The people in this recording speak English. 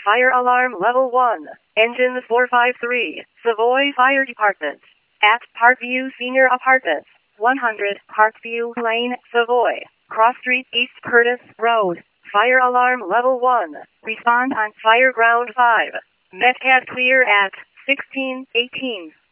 Fire alarm level 1. Engine 453. Savoy Fire Department. At Parkview Senior Apartments. 100 Parkview Lane, Savoy. Cross Street, East Curtis Road. Fire alarm level 1. Respond on Fire Ground 5. Metcalf clear at 16:18.